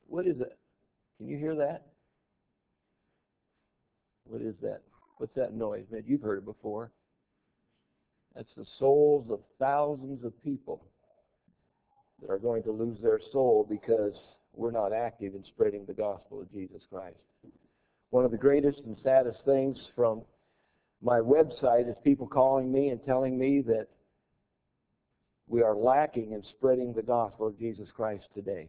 What is it? Can you hear that? What is that? What's that noise, man? You've heard it before. That's the souls of thousands of people that are going to lose their soul because we're not active in spreading the gospel of Jesus Christ. One of the greatest and saddest things from my website is people calling me and telling me that we are lacking in spreading the gospel of Jesus Christ today.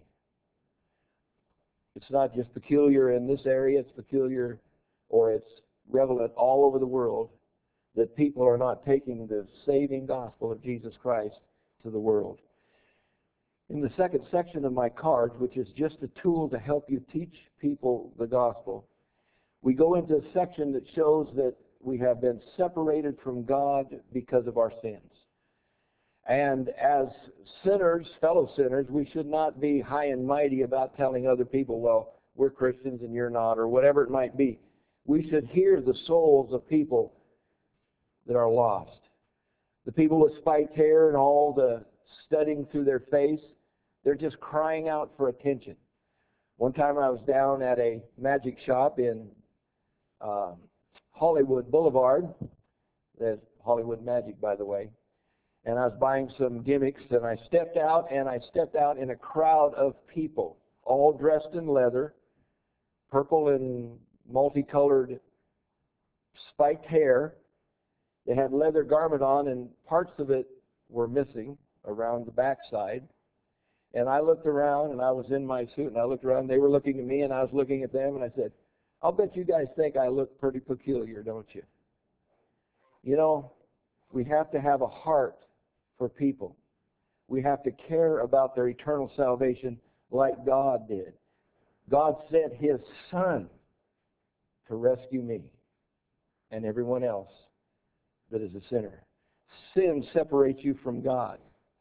It's not just peculiar in this area, it's peculiar or it's relevant all over the world that people are not taking the saving gospel of Jesus Christ to the world. In the second section of my cards, which is just a tool to help you teach people the gospel, we go into a section that shows that we have been separated from God because of our sins. And as sinners, fellow sinners, we should not be high and mighty about telling other people, well, we're Christians and you're not, or whatever it might be. We should hear the souls of people that are lost. The people with spiked hair and all the studding through their face, they're just crying out for attention. One time I was down at a magic shop in Hollywood Boulevard. There's Hollywood Magic, by the way. And I was buying some gimmicks, and I stepped out in a crowd of people, all dressed in leather, purple and multicolored spiked hair. They had leather garment on, and parts of it were missing around the backside. And I looked around, and I was in my suit, and I looked around. They were looking at me, and I was looking at them, and I said, I'll bet you guys think I look pretty peculiar, don't you? You know, we have to have a heart for people. We have to care about their eternal salvation like God did. God sent His Son to rescue me and everyone else that is a sinner. Sin separates you from God.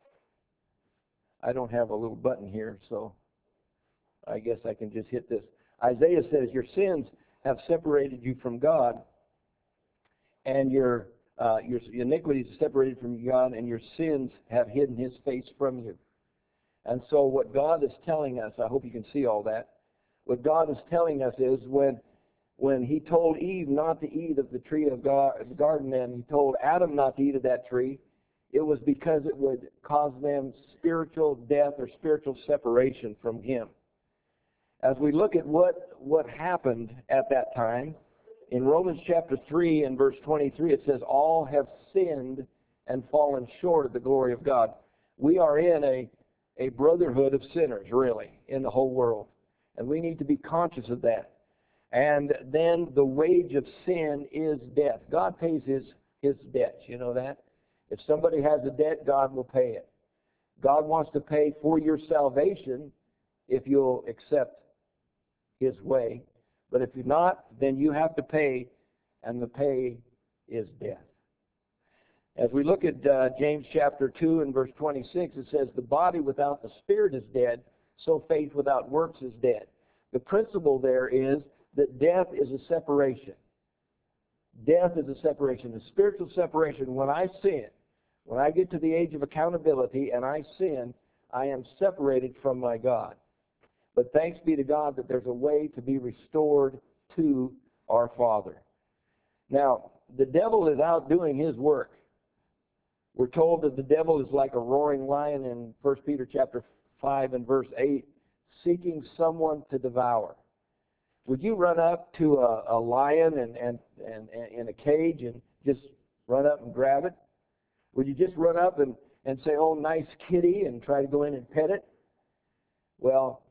I don't have a little button here, so I guess I can just hit this. Isaiah says, your sins have separated you from God, and your iniquities are separated from God, and your sins have hidden His face from you. And so what God is telling us, I hope you can see all that, what God is telling us is when He told Eve not to eat of the tree of God, the garden, and He told Adam not to eat of that tree, it was because it would cause them spiritual death or spiritual separation from Him. As we look at what happened at that time, in Romans chapter 3 and verse 23, it says, all have sinned and fallen short of the glory of God. We are in a brotherhood of sinners, really, in the whole world. And we need to be conscious of that. And then the wage of sin is death. God pays his debts, you know that? If somebody has a debt, God will pay it. God wants to pay for your salvation if you'll accept His way. But if you're not, then you have to pay, and the pay is death. As we look at James chapter 2 and verse 26, it says, the body without the spirit is dead, so faith without works is dead. The principle there is that death is a separation. Death is a separation, a spiritual separation. When I sin, when I get to the age of accountability and I sin, I am separated from my God. But thanks be to God that there's a way to be restored to our Father. Now, the devil is out doing his work. We're told that the devil is like a roaring lion in 1 Peter chapter 5 and verse 8, seeking someone to devour. Would you run up to a lion and in a cage and just run up and grab it? Would you just run up and say, oh, nice kitty, and try to go in and pet it? Well,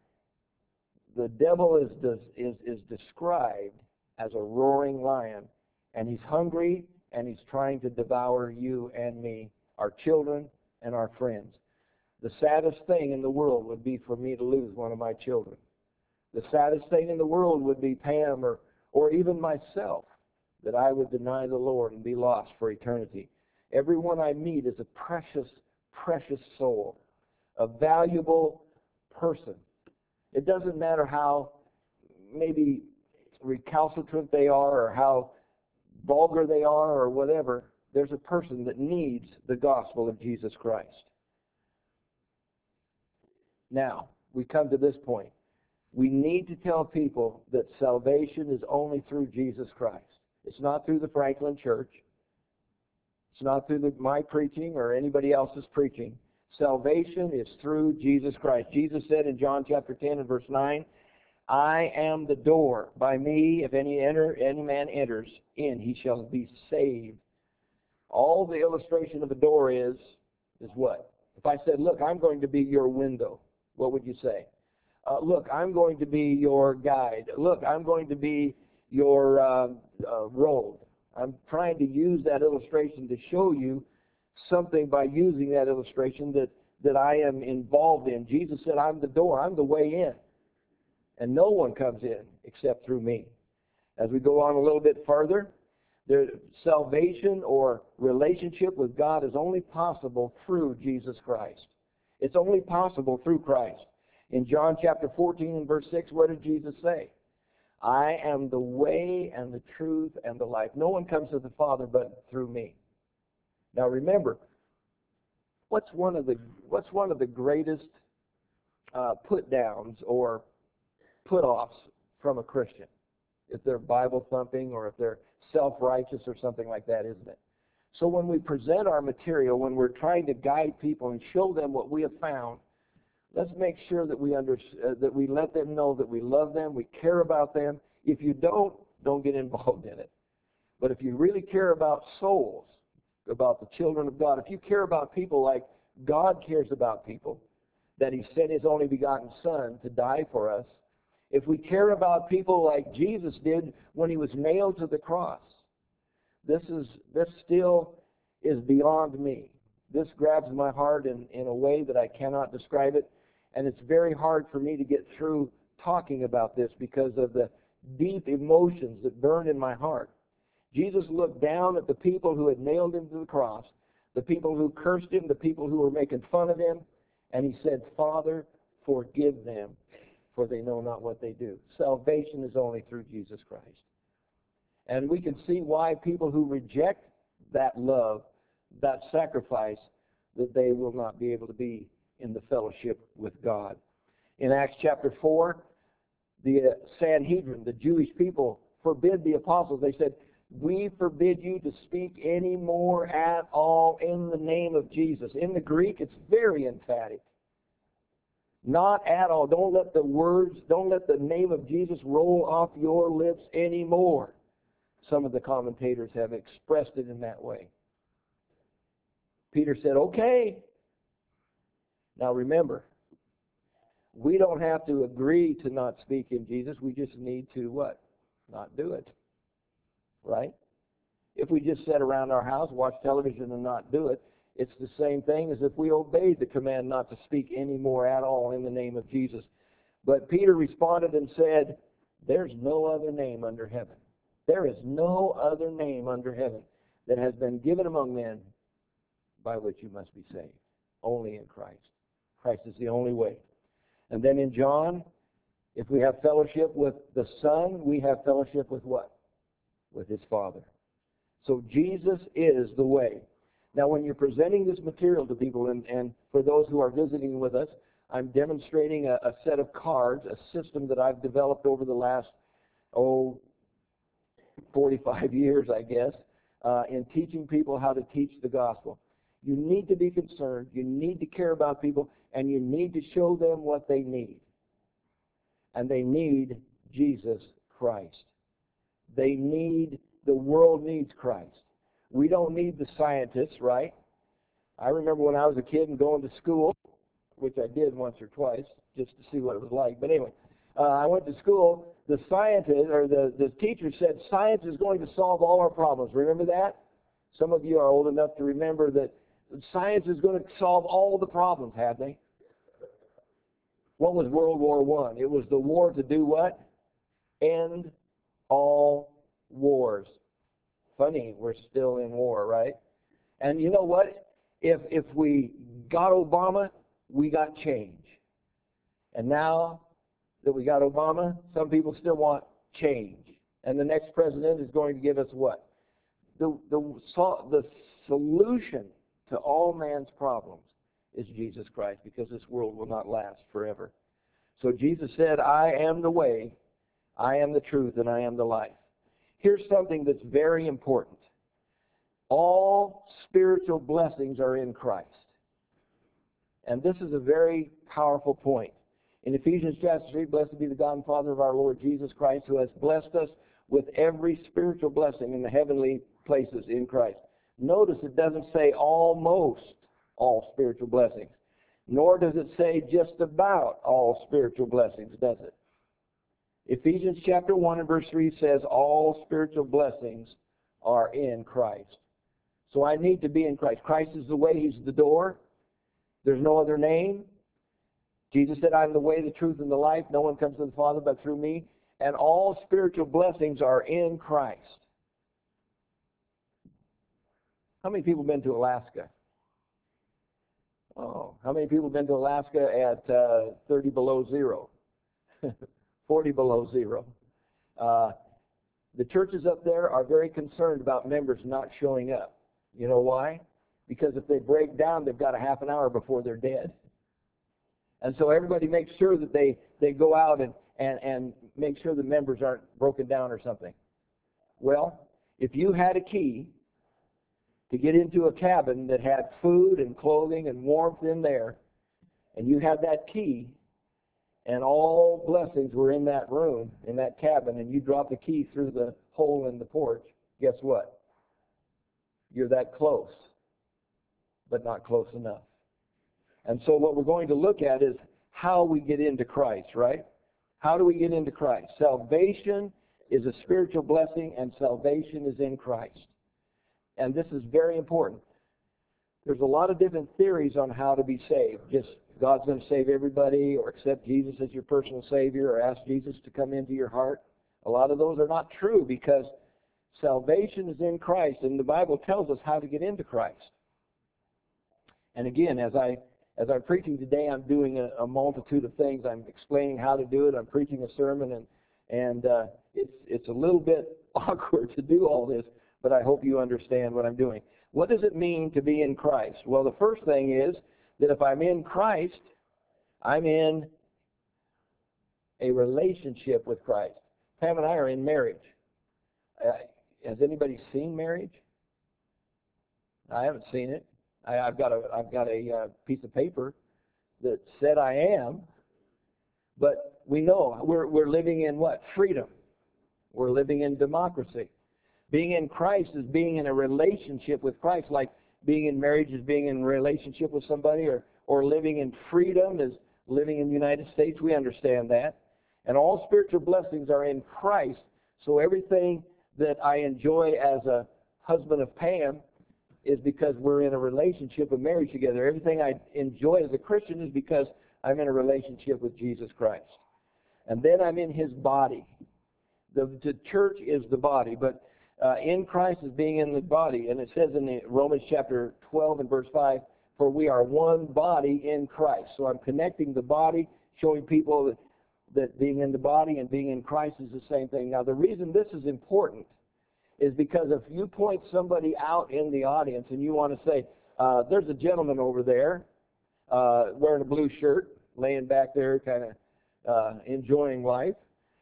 the devil is described as a roaring lion, and he's hungry, and he's trying to devour you and me, our children and our friends. The saddest thing in the world would be for me to lose one of my children. The saddest thing in the world would be Pam or even myself, that I would deny the Lord and be lost for eternity. Everyone I meet is a precious, precious soul, a valuable person. It doesn't matter how maybe recalcitrant they are or how vulgar they are or whatever. There's a person that needs the gospel of Jesus Christ. Now, we come to this point. We need to tell people that salvation is only through Jesus Christ. It's not through the Franklin Church. It's not through my preaching or anybody else's preaching. Salvation is through Jesus Christ. Jesus said in John chapter 10 and verse 9, I am the door. By me, if any man enters in, he shall be saved. All the illustration of a door is what? If I said, look, I'm going to be your window, what would you say? Look, I'm going to be your guide. Look, I'm going to be your road. I'm trying to use that illustration to show you something by using that illustration that I am involved in. Jesus said, I'm the door. I'm the way in. And no one comes in except through me. As we go on a little bit further, salvation or relationship with God is only possible through Jesus Christ. It's only possible through Christ. In John chapter 14 and verse 6, what did Jesus say? I am the way and the truth and the life. No one comes to the Father but through me. Now remember, what's one of the greatest put downs or put offs from a Christian? If they're Bible thumping or if they're self-righteous or something like that, isn't it? So when we present our material, when we're trying to guide people and show them what we have found, let's make sure that that we let them know that we love them, we care about them. If you don't get involved in it. But if you really care about souls, about the children of God, if you care about people like God cares about people, that He sent His only begotten Son to die for us, if we care about people like Jesus did when He was nailed to the cross, this still is beyond me. This grabs my heart in a way that I cannot describe it. And it's very hard for me to get through talking about this because of the deep emotions that burn in my heart. Jesus looked down at the people who had nailed Him to the cross, the people who cursed Him, the people who were making fun of Him, and He said, Father, forgive them, for they know not what they do. Salvation is only through Jesus Christ. And we can see why people who reject that love, that sacrifice, that they will not be able to be in the fellowship with God. In Acts chapter 4, the Sanhedrin, the Jewish people, forbid the apostles. They said, we forbid you to speak any more at all in the name of Jesus. In the Greek, it's very emphatic. Not at all. Don't let the name of Jesus roll off your lips anymore. Some of the commentators have expressed it in that way. Peter said, okay. Now remember, we don't have to agree to not speak in Jesus. We just need to what? Not do it. Right? If we just sit around our house, watch television, and not do it, it's the same thing as if we obeyed the command not to speak anymore at all in the name of Jesus. But Peter responded and said, there's no other name under heaven. There is no other name under heaven that has been given among men by which you must be saved. Only in Christ. Christ is the only way. And then in John, if we have fellowship with the Son, we have fellowship with what? With His Father. So Jesus is the way. Now when you're presenting this material to people, and for those who are visiting with us, I'm demonstrating a set of cards, a system that I've developed over the last, 45 years, I guess, in teaching people how to teach the gospel. You need to be concerned, you need to care about people, and you need to show them what they need. And they need Jesus Christ. The world needs Christ. We don't need the scientists, right? I remember when I was a kid and going to school, which I did once or twice, just to see what it was like. But anyway, I went to school. The scientist, or the teacher said, science is going to solve all our problems. Remember that? Some of you are old enough to remember that science is going to solve all the problems, have they? What was World War I? It was the war to do what? End all wars. Funny, we're still in war, right? And you know what? If we got Obama, we got change. And now that we got Obama, some people still want change. And the next president is going to give us what? The solution to all man's problems is Jesus Christ, because this world will not last forever. So Jesus said, I am the way, I am the truth, and I am the life. Here's something that's very important. All spiritual blessings are in Christ. And this is a very powerful point. In Ephesians chapter 3, blessed be the God and Father of our Lord Jesus Christ, who has blessed us with every spiritual blessing in the heavenly places in Christ. Notice it doesn't say almost all spiritual blessings, nor does it say just about all spiritual blessings, does it? Ephesians chapter 1 and verse 3 says all spiritual blessings are in Christ. So I need to be in Christ. Christ is the way, He's the door. There's no other name. Jesus said, I am the way, the truth, and the life. No one comes to the Father but through me. And all spiritual blessings are in Christ. How many people have been to Alaska? Oh, how many people have been to Alaska at 30 below zero? 40 below zero. The churches up there are very concerned about members not showing up. You know why? Because if they break down, they've got a half an hour before they're dead. And so everybody makes sure that they go out and make sure the members aren't broken down or something. Well, if you had a key to get into a cabin that had food and clothing and warmth in there, and you had that key, and all blessings were in that room, in that cabin, and you drop the key through the hole in the porch, guess what? You're that close, but not close enough. And so what we're going to look at is how we get into Christ, right? How do we get into Christ? Salvation is a spiritual blessing, and salvation is in Christ. And this is very important. There's a lot of different theories on how to be saved. Just God's going to save everybody, or accept Jesus as your personal Savior, or ask Jesus to come into your heart. A lot of those are not true, because salvation is in Christ, and the Bible tells us how to get into Christ. And again, as I'm preaching today, I'm doing a multitude of things. I'm explaining how to do it. I'm preaching a sermon, and it's a little bit awkward to do all this, but I hope you understand what I'm doing. What does it mean to be in Christ? Well, the first thing is that if I'm in Christ, I'm in a relationship with Christ. Pam and I are in marriage. Has anybody seen marriage? I haven't seen it. I've got a piece of paper that said I am, but we know we're living in what? Freedom. We're living in democracy. Being in Christ is being in a relationship with Christ, like being in marriage is being in a relationship with somebody, or living in freedom is living in the United States. We understand that. And all spiritual blessings are in Christ, so everything that I enjoy as a husband of Pam is because we're in a relationship of marriage together. Everything I enjoy as a Christian is because I'm in a relationship with Jesus Christ. And then I'm in His body. The church is the body, but in Christ is being in the body. And it says in Romans chapter 12 and verse 5, for we are one body in Christ. So I'm connecting the body, showing people that being in the body and being in Christ is the same thing. Now, the reason this is important is because if you point somebody out in the audience and you want to say, there's a gentleman over there wearing a blue shirt, laying back there kind of enjoying life.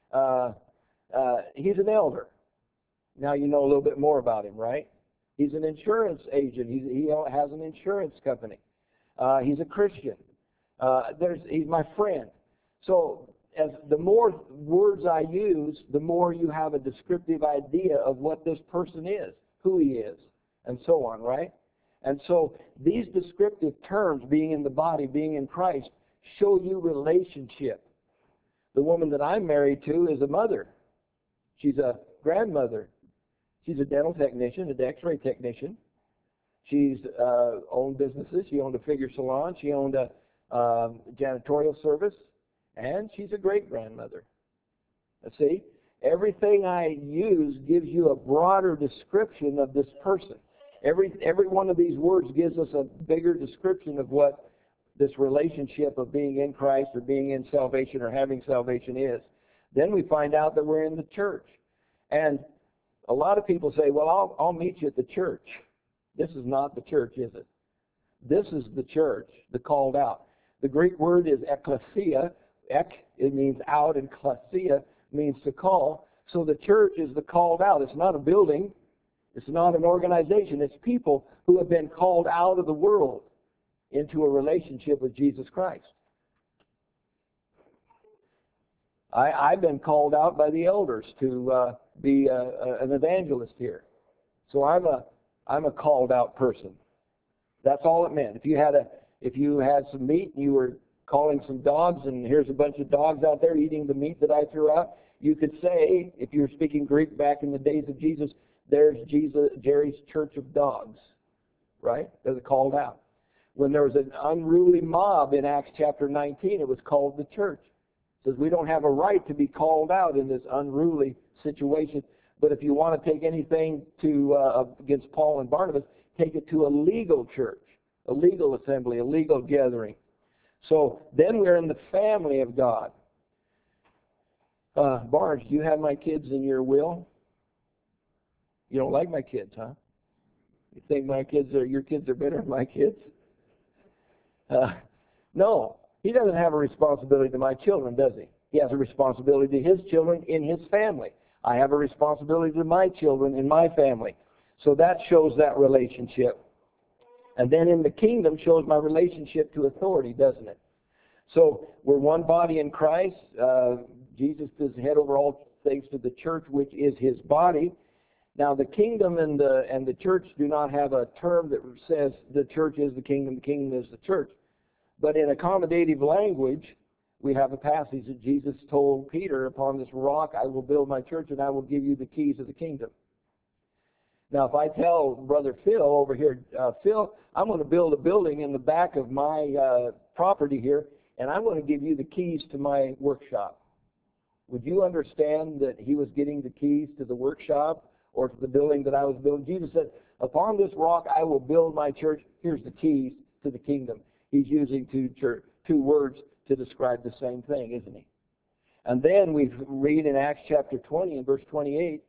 He's an elder. Now you know a little bit more about him, right? He's an insurance agent. He has an insurance company. He's a Christian. He's my friend. So as the more words I use, the more you have a descriptive idea of what this person is, who he is, and so on, right? And so these descriptive terms, being in the body, being in Christ, show you relationship. The woman that I'm married to is a mother. She's a grandmother. She's a dental technician, an X-ray technician. She's owned businesses. She owned a figure salon. She owned a janitorial service. And she's a great-grandmother. See, everything I use gives you a broader description of this person. Every one of these words gives us a bigger description of what this relationship of being in Christ or being in salvation or having salvation is. Then we find out that we're in the church. And a lot of people say, well, I'll meet you at the church. This is not the church, is it? This is the church, the called out. The Greek word is ekklesia, Ek, it means out, and klesia means to call. So the church is the called out. It's not a building. It's not an organization. It's people who have been called out of the world into a relationship with Jesus Christ. I've been called out by the elders to be an evangelist here. So I'm a called out person. That's all it meant. If you had some meat and you were calling some dogs, and here's a bunch of dogs out there eating the meat that I threw out, you could say, if you were speaking Greek back in the days of Jesus, there's Jerry's church of dogs, right? They're called out. When there was an unruly mob in Acts chapter 19, it was called the church. It says we don't have a right to be called out in this unruly situation. But if you want to take anything against Paul and Barnabas, take it to a legal church, a legal assembly, a legal gathering. So then we're in the family of God. Barnes, do you have my kids in your will? You don't like my kids, huh? You think your kids are better than my kids? No, he doesn't have a responsibility to my children, does he? He has a responsibility to his children in his family. I have a responsibility to my children in my family. So that shows that relationship. And then in the kingdom shows my relationship to authority, doesn't it? So we're one body in Christ. Jesus is head over all things to the church, which is his body. Now the kingdom and the church do not have a term that says the church is the kingdom is the church. But in accommodative language, we have a passage that Jesus told Peter, upon this rock I will build my church and I will give you the keys of the kingdom. Now if I tell Brother Phil over here, Phil, I'm going to build a building in the back of my property here, and I'm going to give you the keys to my workshop. Would you understand that he was getting the keys to the workshop or to the building that I was building? Jesus said, upon this rock I will build my church. Here's the keys to the kingdom. He's using two words to describe the same thing, isn't he? And then we read in Acts chapter 20 and verse 28,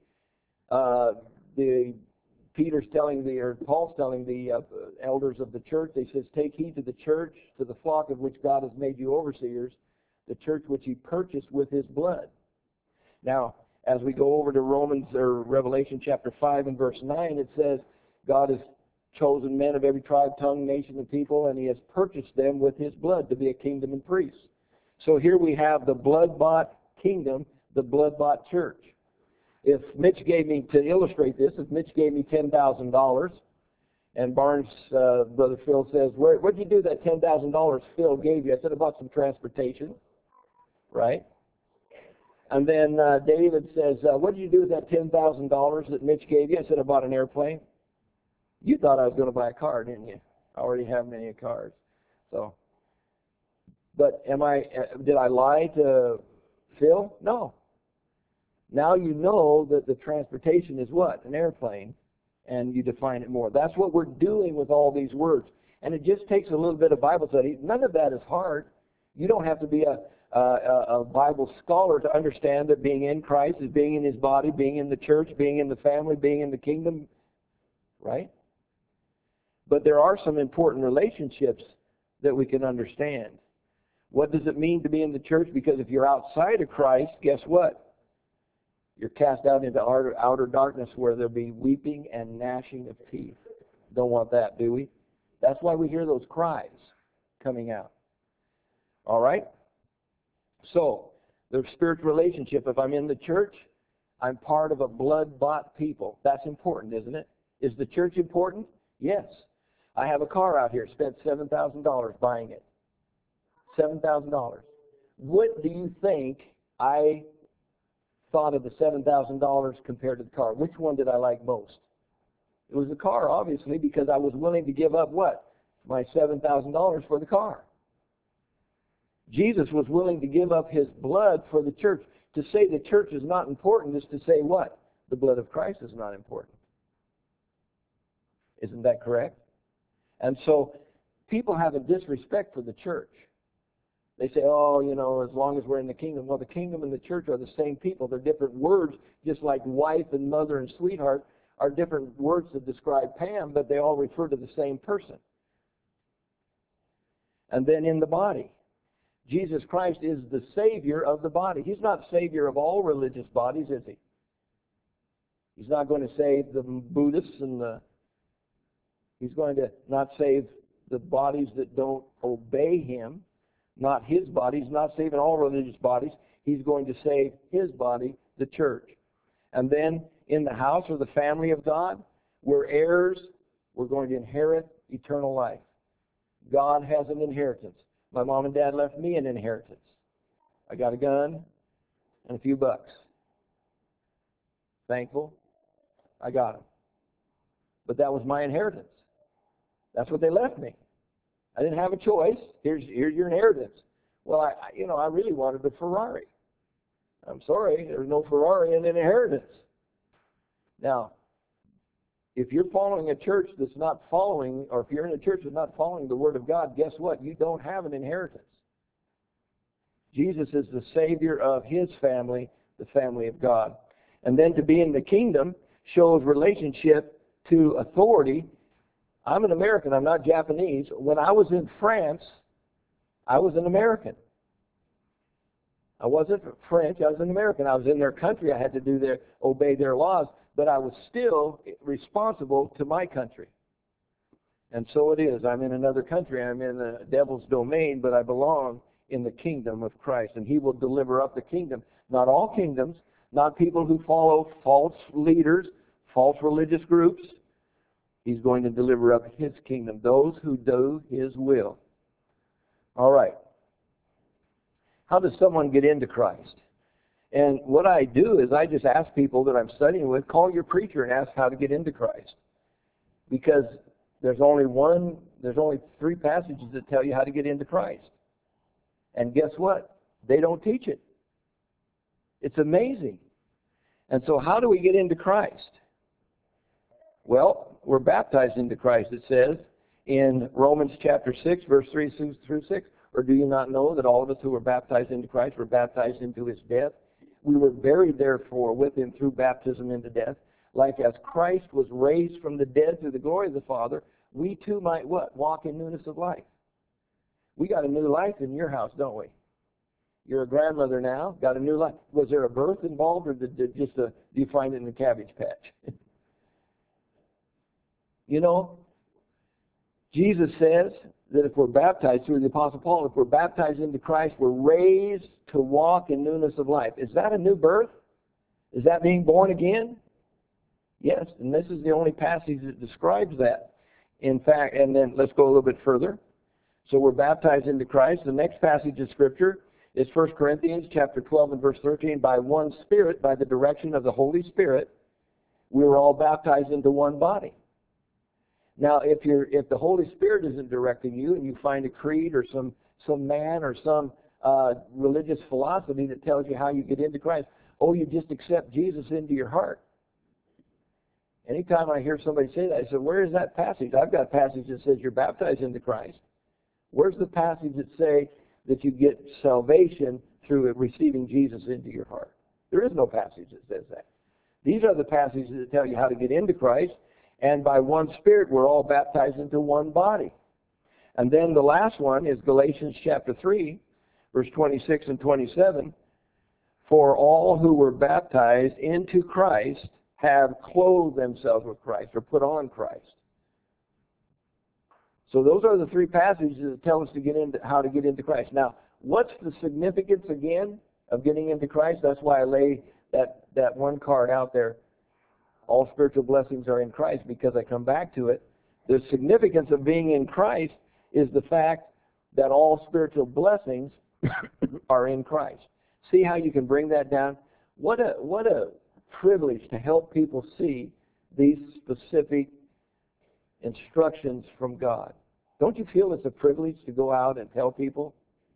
Paul's telling the elders of the church, he says, take heed to the church, to the flock of which God has made you overseers, the church which he purchased with his blood. Now, as we go over to Revelation chapter 5 and verse 9, it says, God has chosen men of every tribe, tongue, nation, and people, and he has purchased them with his blood to be a kingdom and priests. So here we have the blood-bought kingdom, the blood-bought church. If Mitch gave me, to illustrate this, if Mitch gave me $10,000, and Barnes, Brother Phil says, what'd you do that $10,000 Phil gave you? I said, I bought some transportation, right? And then David says, what did you do with that $10,000 that Mitch gave you? I said, I bought an airplane. You thought I was going to buy a car, didn't you? I already have many cars. So, but did I lie to Phil? No. Now you know that the transportation is what? An airplane, and you define it more. That's what we're doing with all these words. And it just takes a little bit of Bible study. None of that is hard. You don't have to be a Bible scholar to understand that being in Christ is being in his body, being in the church, being in the family, being in the kingdom, right? But there are some important relationships that we can understand. What does it mean to be in the church? Because if you're outside of Christ, guess what? You're cast out into outer darkness where there'll be weeping and gnashing of teeth. Don't want that, do we? That's why we hear those cries coming out. All right? So, the spiritual relationship, if I'm in the church, I'm part of a blood-bought people. That's important, isn't it? Is the church important? Yes. I have a car out here, spent $7,000 buying it. $7,000. What do you think I thought of the $7,000 compared to the car? Which one did I like most? It was the car, obviously, because I was willing to give up what? My $7,000 for the car. Jesus was willing to give up his blood for the church. To say the church is not important is to say what? The blood of Christ is not important. Isn't that correct? And so people have a disrespect for the church. They say, oh, as long as we're in the kingdom. Well, the kingdom and the church are the same people. They're different words, just like wife and mother and sweetheart are different words to describe Pam, but they all refer to the same person. And then in the body. Jesus Christ is the Savior of the body. He's not Savior of all religious bodies, is He? He's not going to save the Buddhists He's going to not save the bodies that don't obey Him, not His body. He's not saving all religious bodies. He's going to save His body, the church. And then in the house or the family of God, we're heirs. We're going to inherit eternal life. God has an inheritance. My mom and dad left me an inheritance. I got a gun and a few bucks. Thankful. I got them. But that was my inheritance. That's what they left me. I didn't have a choice. Here's your inheritance. Well, I really wanted a Ferrari. I'm sorry, there's no Ferrari in an inheritance. Now, if you're following a church that's not following, or if you're in a church that's not following the Word of God, guess what? You don't have an inheritance. Jesus is the Savior of His family, the family of God. And then to be in the kingdom shows relationship to authority. I'm an American, I'm not Japanese. When I was in France, I was an American. I wasn't French, I was an American. I was in their country, I had to obey their laws, but I was still responsible to my country. And so it is. I'm in another country. I'm in the devil's domain, but I belong in the kingdom of Christ. And He will deliver up the kingdom. Not all kingdoms, not people who follow false leaders, false religious groups. He's going to deliver up His kingdom, those who do His will. All right. How does someone get into Christ? And what I do is I just ask people that I'm studying with, call your preacher and ask how to get into Christ. Because there's only three passages that tell you how to get into Christ. And guess what? They don't teach it. It's amazing. And so how do we get into Christ? Well, we're baptized into Christ, it says in Romans chapter 6, verse 3 through 6. Or do you not know that all of us who were baptized into Christ were baptized into His death? We were buried therefore with Him through baptism into death, like as Christ was raised from the dead through the glory of the Father, we too might what? Walk in newness of life. We got a new life in your house, don't we? You're a grandmother now, got a new life. Was there a birth involved, or do you find it in the cabbage patch? You know, Jesus says that if we're baptized through the Apostle Paul, if we're baptized into Christ, we're raised to walk in newness of life. Is that a new birth? Is that being born again? Yes, and this is the only passage that describes that. In fact, and then let's go a little bit further. So we're baptized into Christ. The next passage of Scripture is 1 Corinthians chapter 12 and verse 13. By one Spirit, by the direction of the Holy Spirit, we were all baptized into one body. Now, if the Holy Spirit isn't directing you, and you find a creed or some man or some religious philosophy that tells you how you get into Christ, you just accept Jesus into your heart. Anytime I hear somebody say that, I say, where is that passage? I've got a passage that says you're baptized into Christ. Where's the passage that say that you get salvation through receiving Jesus into your heart? There is no passage that says that. These are the passages that tell you how to get into Christ. And by one Spirit, we're all baptized into one body. And then the last one is Galatians chapter 3, verse 26 and 27. For all who were baptized into Christ have clothed themselves with Christ, or put on Christ. So those are the three passages that tell us how to get into Christ. Now, what's the significance, again, of getting into Christ? That's why I lay that one card out there. All spiritual blessings are in Christ, because I come back to it. The significance of being in Christ is the fact that all spiritual blessings are in Christ. See how you can bring that down? What a privilege to help people see these specific instructions from God. Don't you feel it's a privilege to go out and tell people?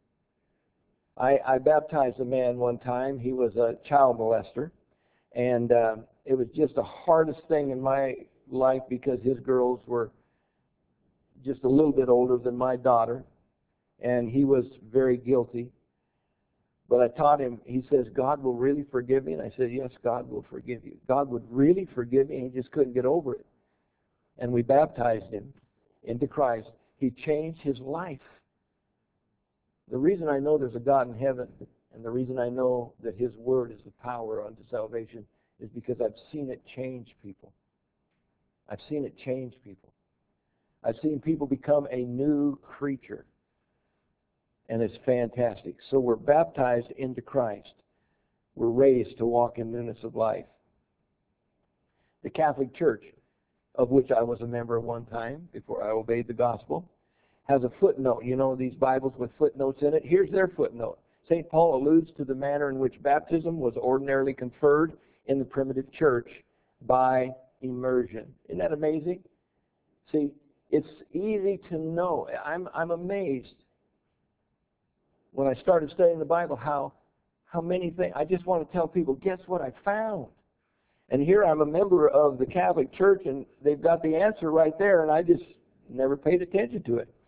I baptized a man one time. He was a child molester. And it was just the hardest thing in my life, because his girls were just a little bit older than my daughter, and he was very guilty. But I taught him, he says, God will really forgive me? And I said, yes, God will forgive you. God would really forgive me, and he just couldn't get over it. And we baptized him into Christ. He changed his life. The reason I know there's a God in heaven, and the reason I know that His Word is the power unto salvation, is because I've seen it change people. I've seen it change people. I've seen people become a new creature. And it's fantastic. So we're baptized into Christ. We're raised to walk in newness of life. The Catholic Church, of which I was a member at one time before I obeyed the gospel, has a footnote. You know, these Bibles with footnotes in it. Here's their footnote. St. Paul alludes to the manner in which baptism was ordinarily conferred in the primitive church by immersion. Isn't that amazing? See, it's easy to know. I'm amazed when I started studying the Bible how many things. I just want to tell people, guess what I found? And here I'm a member of the Catholic Church, and they've got the answer right there, and I just never paid attention to it.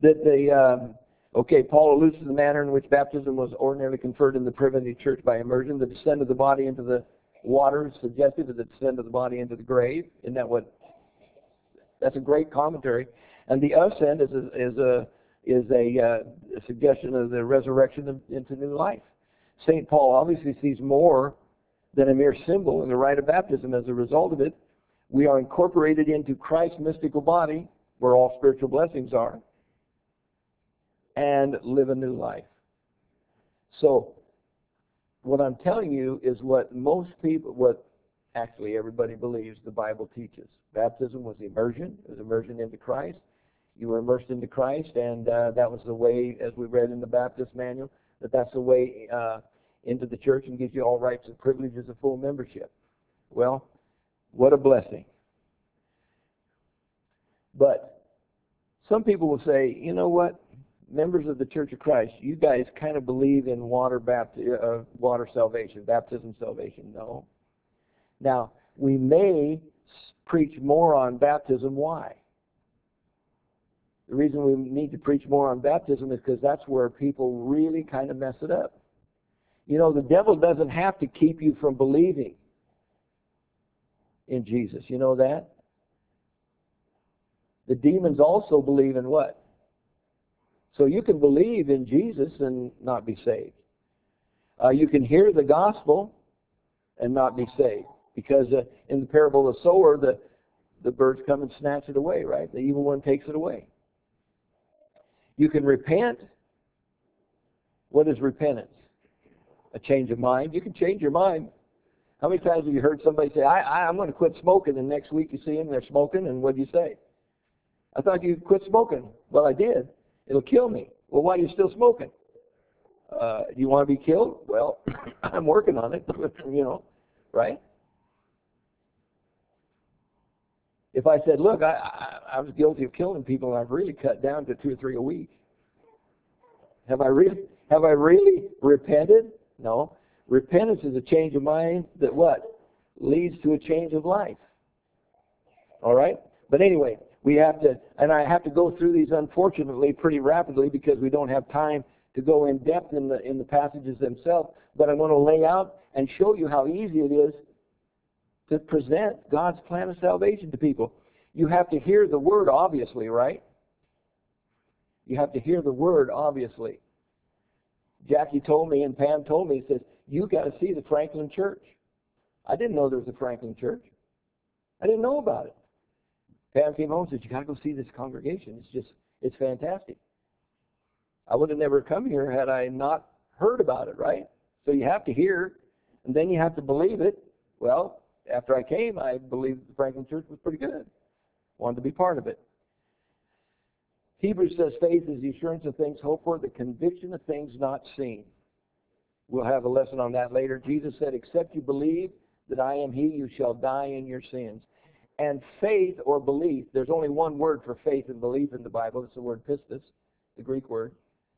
Paul alludes to the manner in which baptism was ordinarily conferred in the primitive church by immersion. The descent of the body into the water is suggestive of the descent of the body into the grave. Isn't that what? That's a great commentary. And the ascent is a suggestion of the resurrection into new life. St. Paul obviously sees more than a mere symbol in the rite of baptism. As a result of it, we are incorporated into Christ's mystical body, where all spiritual blessings are, and live a new life. So, what I'm telling you is what actually everybody believes the Bible teaches. Baptism was immersion. It was immersion into Christ. You were immersed into Christ, and that was the way, as we read in the Baptist manual, that's the way into the church and gives you all rights and privileges of full membership. Well, what a blessing. But some people will say, you know what, members of the Church of Christ, you guys kind of believe in water salvation, baptism salvation. No. Now, we may preach more on baptism. Why? The reason we need to preach more on baptism is because that's where people really kind of mess it up. You know, the devil doesn't have to keep you from believing in Jesus. You know that? The demons also believe in what? So you can believe in Jesus and not be saved. You can hear the gospel and not be saved. Because in the parable of the sower, the birds come and snatch it away, right? The evil one takes it away. You can repent. What is repentance? A change of mind. You can change your mind. How many times have you heard somebody say, I'm going to quit smoking, and next week you see them, they're smoking, and what do you say? I thought you'd quit smoking. Well, I did. It'll kill me. Well, why are you still smoking? You want to be killed? Well, I'm working on it, right? If I said, look, I was guilty of killing people, and I've really cut down to 2 or 3 a week. Have I really repented? No. Repentance is a change of mind that what? Leads to a change of life. All right? But anyway, we have to, and I have to go through these, unfortunately, pretty rapidly because we don't have time to go in depth in the passages themselves. But I'm going to lay out and show you how easy it is to present God's plan of salvation to people. You have to hear the word, obviously, right? You have to hear the word, obviously. Jackie told me and Pam told me, says, you got to see the Franklin Church. I didn't know there was a Franklin Church. I didn't know about it. Pam came home and said, you got to go see this congregation. It's fantastic. I would have never come here had I not heard about it, right? So you have to hear, and then you have to believe it. Well, after I came, I believed the Franklin Church was pretty good. Wanted to be part of it. Hebrews says faith is the assurance of things hoped for, the conviction of things not seen. We'll have a lesson on that later. Jesus said, except you believe that I am He, you shall die in your sins. And faith or belief, there's only one word for faith and belief in the Bible. It's the word pistis, the Greek word.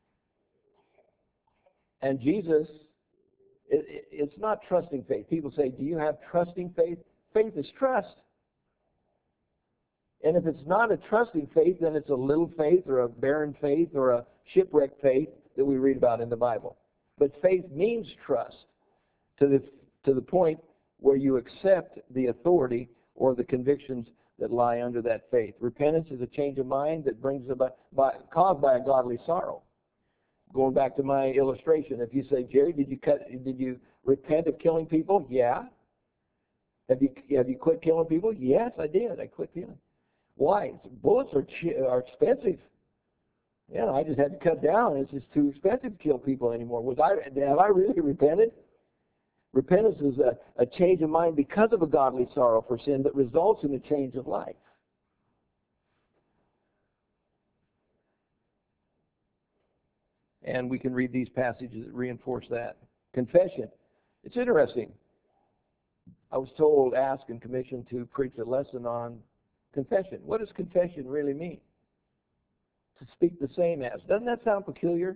And Jesus, it's not trusting faith. People say, do you have trusting faith? Faith is trust. And if it's not a trusting faith, then it's a little faith or a barren faith or a shipwrecked faith that we read about in the Bible. But faith means trust to the point where you accept the authority or the convictions that lie under that faith. Repentance is a change of mind that brings about caused by a godly sorrow. Going back to my illustration, if you say, Jerry, did you repent of killing people? Yeah. Have you quit killing people? Yes, I did. I quit killing. Why? Bullets are expensive. Yeah, I just had to cut down. It's just too expensive to kill people anymore. Have I really repented? Repentance is a change of mind because of a godly sorrow for sin that results in a change of life. And we can read these passages that reinforce that. Confession. It's interesting. I was told, asked, and commissioned to preach a lesson on confession. What does confession really mean? To speak the same as. Doesn't that sound peculiar?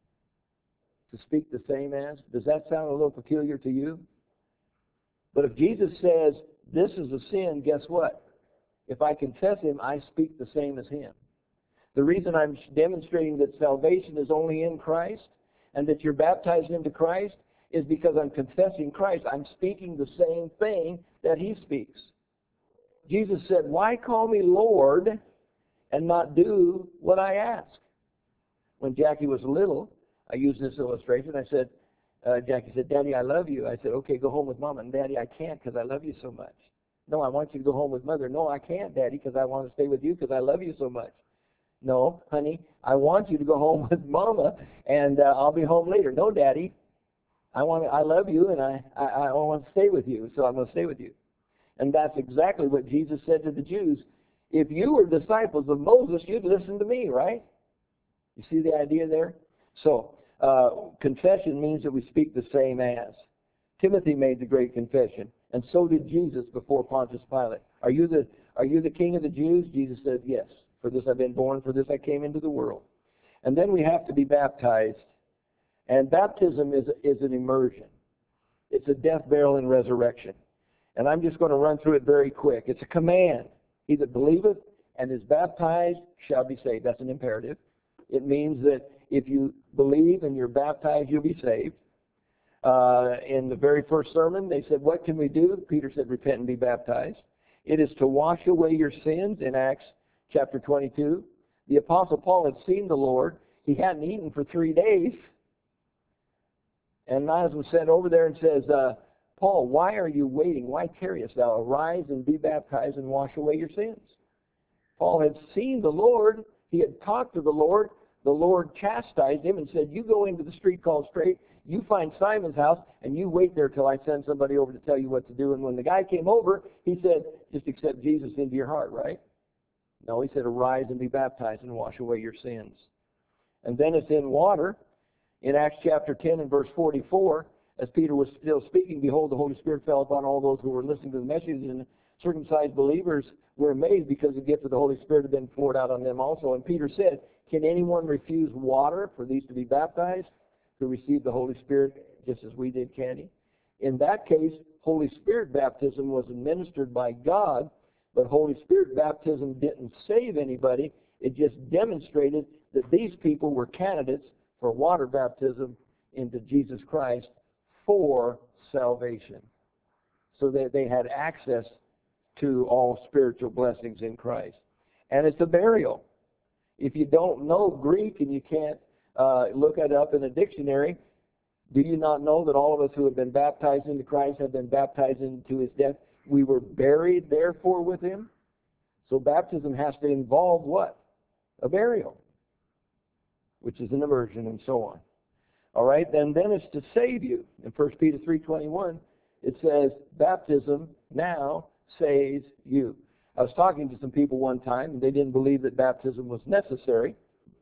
To speak the same as? Does that sound a little peculiar to you? But if Jesus says, this is a sin, guess what? If I confess him, I speak the same as him. The reason I'm demonstrating that salvation is only in Christ and that you're baptized into Christ is because I'm confessing Christ. I'm speaking the same thing that he speaks. Jesus said, why call me Lord and not do what I ask? When Jackie was little, I used this illustration. I said, Jackie said, Daddy, I love you. I said, okay, go home with Mama. And Daddy, I can't because I love you so much. No, I want you to go home with Mother. No, I can't, Daddy, because I want to stay with you because I love you so much. No, honey, I want you to go home with Mama, and I'll be home later. No, Daddy, I love you, and I want to stay with you, so I'm going to stay with you. And that's exactly what Jesus said to the Jews. If you were disciples of Moses, you'd listen to me, right? You see the idea there? So, confession means that we speak the same as. Timothy made the great confession, and so did Jesus before Pontius Pilate. Are you the king of the Jews? Jesus said, yes. For this I've been born, for this I came into the world. And then we have to be baptized. And baptism is an immersion. It's a death, burial, and resurrection. And I'm just going to run through it very quick. It's a command. He that believeth and is baptized shall be saved. That's an imperative. It means that if you believe and you're baptized, you'll be saved. In the very first sermon, they said, what can we do? Peter said, repent and be baptized. It is to wash away your sins in Acts chapter 22. The Apostle Paul had seen the Lord. He hadn't eaten for 3 days. And Ananias was sent over there and says, Paul, why are you waiting? Why tarriest thou? Arise and be baptized and wash away your sins. Paul had seen the Lord. He had talked to the Lord. The Lord chastised him and said, you go into the street called Straight, you find Simon's house, and you wait there till I send somebody over to tell you what to do. And when the guy came over, he said, just accept Jesus into your heart, right? No, he said, arise and be baptized and wash away your sins. And then it's in water. In Acts chapter 10 and verse 44, as Peter was still speaking, behold, the Holy Spirit fell upon all those who were listening to the message, and circumcised believers were amazed because the gift of the Holy Spirit had been poured out on them also. And Peter said, can anyone refuse water for these to be baptized, who receive the Holy Spirit just as we did, can he? In that case, Holy Spirit baptism was administered by God, but Holy Spirit baptism didn't save anybody. It just demonstrated that these people were candidates for water baptism into Jesus Christ for salvation. So that they had access to all spiritual blessings in Christ. And it's a burial. If you don't know Greek and you can't look it up in a dictionary, do you not know that all of us who have been baptized into Christ have been baptized into his death? We were buried, therefore, with him. So baptism has to involve what? A burial, which is an immersion and so on. All right, then it's to save you. In 1 Peter 3:21, it says, baptism now saves you. I was talking to some people one time, and they didn't believe that baptism was necessary.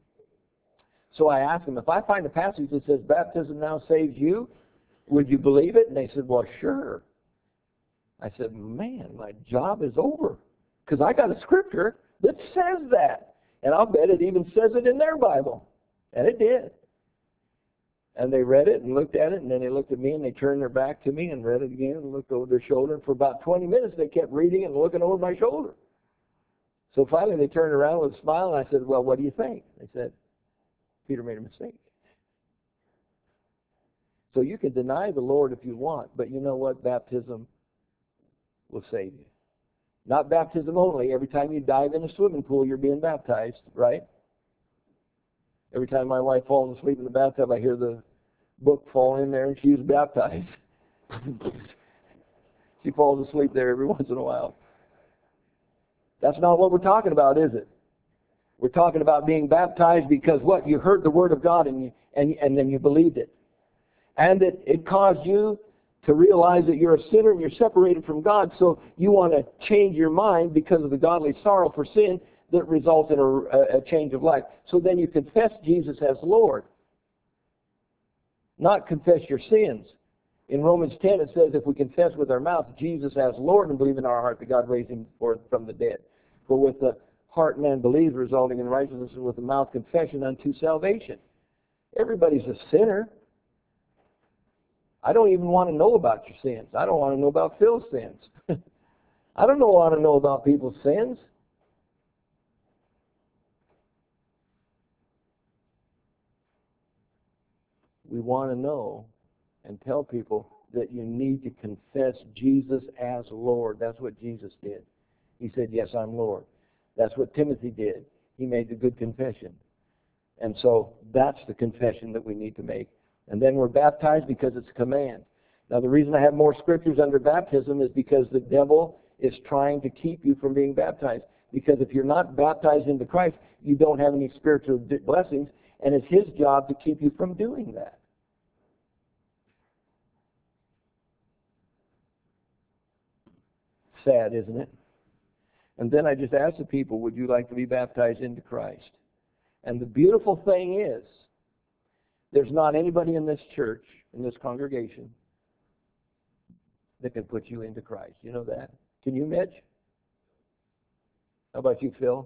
So I asked them, if I find a passage that says baptism now saves you, would you believe it? And they said, well, sure. I said, man, my job is over, because I got a scripture that says that. And I'll bet it even says it in their Bible. And it did. And they read it and looked at it, and then they looked at me, and they turned their back to me and read it again and looked over their shoulder. And for about 20 minutes, they kept reading and looking over my shoulder. So finally, they turned around with a smile, and I said, well, what do you think? They said, Peter made a mistake. So you can deny the Lord if you want, but you know what? Baptism will save you. Not baptism only. Every time you dive in a swimming pool, you're being baptized, right? Every time my wife falls asleep in the bathtub, I hear the book fall in there, and she was baptized. She falls asleep there every once in a while. That's not what we're talking about, is it? We're talking about being baptized because what? You heard the Word of God and then you believed it. And it caused you to realize that you're a sinner and you're separated from God, so you want to change your mind because of the godly sorrow for sin that results in a change of life. So then you confess Jesus as Lord, not confess your sins. In Romans 10 it says if we confess with our mouth Jesus as Lord and believe in our heart that God raised him from the dead. For with the heart man believes, resulting in righteousness, and with the mouth confession unto salvation. Everybody's a sinner. I don't even want to know about your sins. I don't want to know about Phil's sins. I don't want to know about people's sins. We want to know and tell people that you need to confess Jesus as Lord. That's what Jesus did. He said, yes, I'm Lord. That's what Timothy did. He made the good confession. And so that's the confession that we need to make. And then we're baptized because it's a command. Now the reason I have more scriptures under baptism is because the devil is trying to keep you from being baptized. Because if you're not baptized into Christ, you don't have any spiritual blessings, and it's his job to keep you from doing that. Sad, isn't it? And then I just asked the people, would you like to be baptized into Christ? And the beautiful thing is, there's not anybody in this church, in this congregation, that can put you into Christ. You know that? Can you, Mitch? How about you, Phil?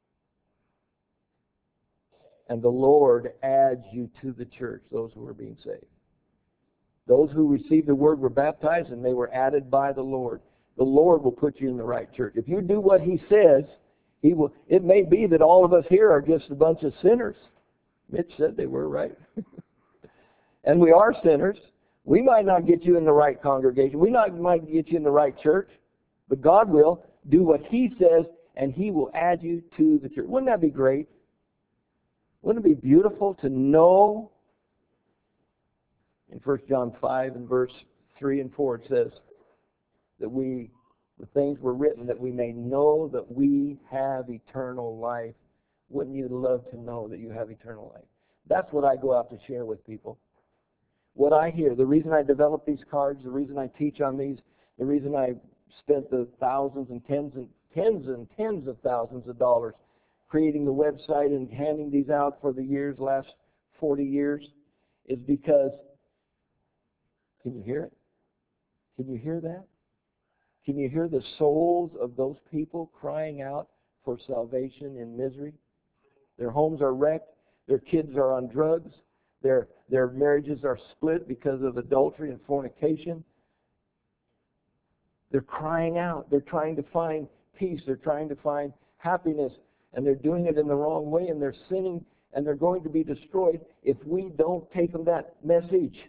And the Lord adds you to the church, those who are being saved. Those who received the word were baptized, and they were added by the Lord. The Lord will put you in the right church. If you do what he says, he will. It may be that all of us here are just a bunch of sinners. Mitch said they were, right? And we are sinners. We might not get you in the right congregation. We might get you in the right church. But God will do what he says, and he will add you to the church. Wouldn't that be great? Wouldn't it be beautiful to know? In 1 John 5 and verse 3 and 4 it says that the things were written that we may know that we have eternal life. Wouldn't you love to know that you have eternal life? That's what I go out to share with people. What I hear, the reason I develop these cards, the reason I teach on these, the reason I spent the thousands and tens of thousands of dollars creating the website and handing these out for the last 40 years, is because, can you hear it? Can you hear that? Can you hear the souls of those people crying out for salvation in misery? Their homes are wrecked. Their kids are on drugs. Their marriages are split because of adultery and fornication. They're crying out. They're trying to find peace. They're trying to find happiness. And they're doing it in the wrong way. And they're sinning. And they're going to be destroyed if we don't take them that message.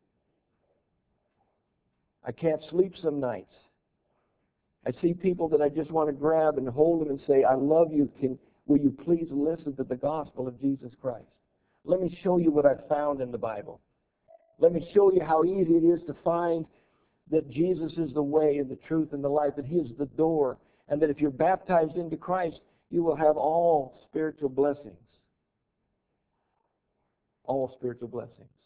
I can't sleep some nights. I see people that I just want to grab and hold them and say, I love you. Will you please listen to the gospel of Jesus Christ? Let me show you what I found in the Bible. Let me show you how easy it is to find that Jesus is the way and the truth and the life, that he is the door, and that if you're baptized into Christ, you will have all spiritual blessings. All spiritual blessings.